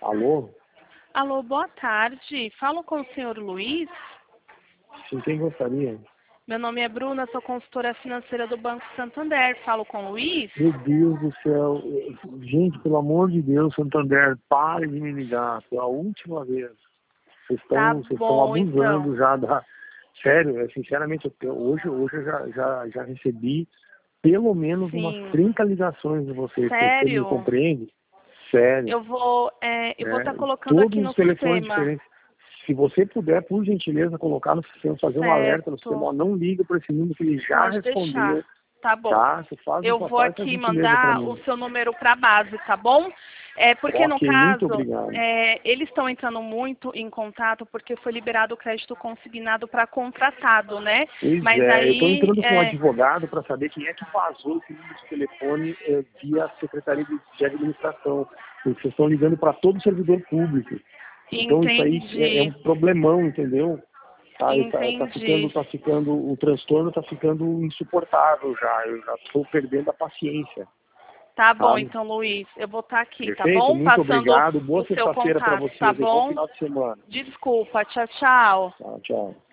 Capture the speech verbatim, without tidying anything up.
Alô? Alô, boa tarde. Falo com o senhor Luiz. Sim, quem gostaria? Meu nome é Bruna, sou consultora financeira do Banco Santander. Falo com o Luiz. Meu Deus do céu. Gente, pelo amor de Deus, Santander, pare de me ligar pela última vez. Vocês estão, Tá vocês estão bom, abusando então. já da... Sério, é, sinceramente, eu, hoje, hoje eu já, já, já recebi pelo menos umas Sim. trinta ligações de vocês. Você me Sério? compreende? Sério. Eu vou é, eu vou É, estar colocando todos aqui os no telefones sistema. diferentes. Se você puder, por gentileza, colocar no sistema, fazer um alerta no sistema, Certo. ó, não liga para esse número que ele já Pode respondeu, deixar. Tá bom. tá? Você faz, Eu essa, vou faz essa aqui gentileza para mandar o mim. seu número para a base, tá bom? É, porque no Ok, muito caso, obrigado. é, eles estão entrando muito em contato porque foi liberado o crédito consignado para contratado, né? Pois Mas é, eu estou aí, entrando com um é, advogado para saber quem é que vazou esse número de telefone eh, via Secretaria de, de Administração. Porque vocês estão ligando para todo servidor público. Então isso aí é, é um entendi, problemão, entendeu? Tá, tá, tá ficando, entendi. tá ficando, o transtorno está ficando insuportável já. Eu já estou perdendo a paciência, Tá bom, sabe? então, Luiz, eu vou estar aqui, tá Perfeito? bom? Muito Passando obrigado. Boa o seu sexta-feira para contato, tá vocês e bom bom? final de semana. Desculpa, tchau, tchau. Tchau, tchau.